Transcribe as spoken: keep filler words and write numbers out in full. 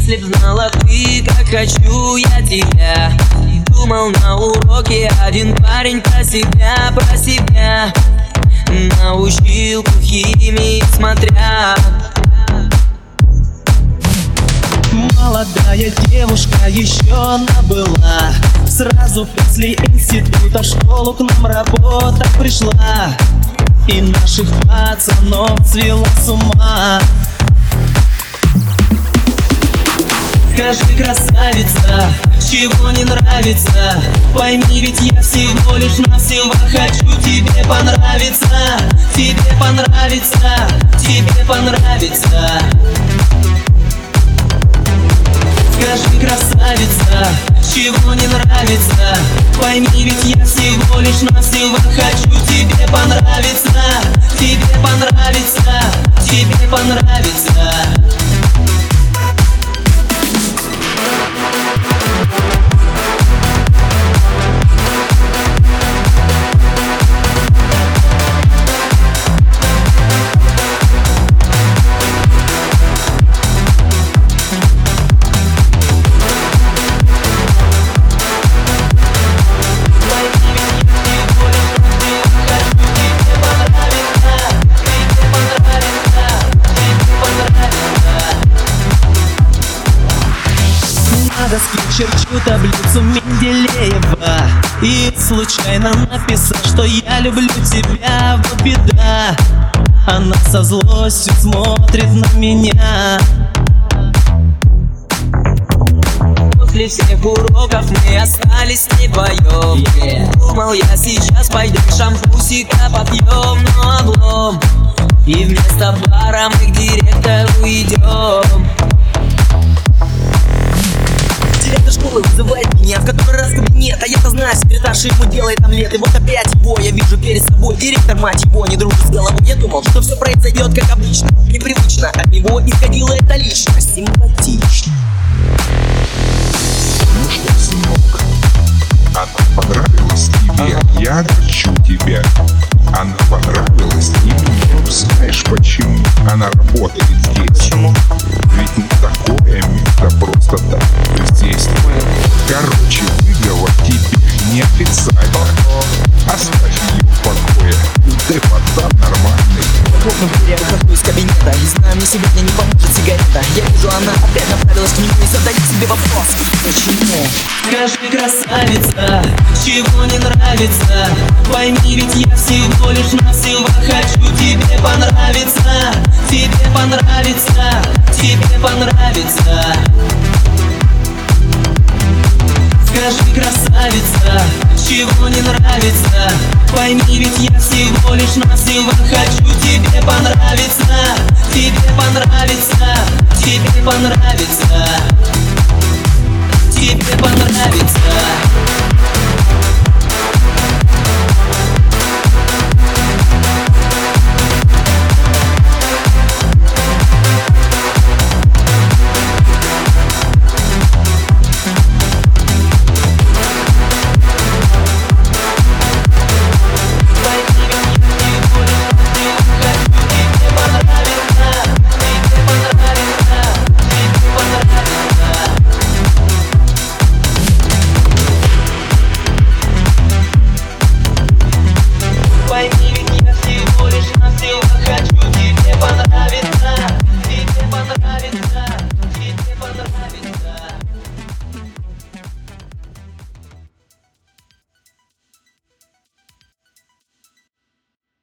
Если б знала ты, как хочу я тебя. Думал на уроке один парень про себя, про себя. На училку химии смотря. Молодая девушка еще набыла. Сразу после института в школу к нам работа пришла. И наших пацанов свела с ума. Скажи, красавица, чего не нравится? Пойми, ведь я всего лишь навсего хочу тебе понравиться. Тебе понравится, тебе понравится. Скажи, красавица, чего не нравится? Пойми, ведь я всего лишь навсего хочу тебе понравиться. Тебе понравится, тебе понравится. На доске черчу таблицу Менделеева и случайно написал, что я люблю тебя, вот беда. Она со злостью смотрит на меня. После всех уроков мы остались вдвоем. yeah. Думал, я сейчас пойду шампусика попьем, но облом. И вместо бара мы к директору идем. Директор школы вызывает меня в который раз кабинет. А я-то знаю, секретарша ему делает омлет. И вот опять его я вижу перед собой. Директор, мать его, не дружит с головой. Я думал, что все произойдет как обычно. Непривычно, от него исходила эта личность. Симпатично. Ну что, сынок, она понравилась тебе, я огорчу тебя. Она понравилась и мне. Знаешь почему? Она работает здесь. Почему? Ведь не такое место просто так бездействует. Короче, выговор тебе неофициально. Оставь ее в покое. Ты пацан нормальный. Хлопнув дверь, я выхожу из кабинета. И знаю, мне сегодня не поможет сигарета. Я вижу, она опять направилась к нему. И задаю себе вопрос: почему? Скажи, красавица, чего не нравится? Пойми, ведь я всего лишь навсего хочу тебе понравиться. Тебе понравится, тебе понравится. Скажи, красавица, чего не нравится? Пойми, ведь я всего лишь навсего хочу тебе понравиться. Тебе понравится, тебе понравится. Тебе понравится.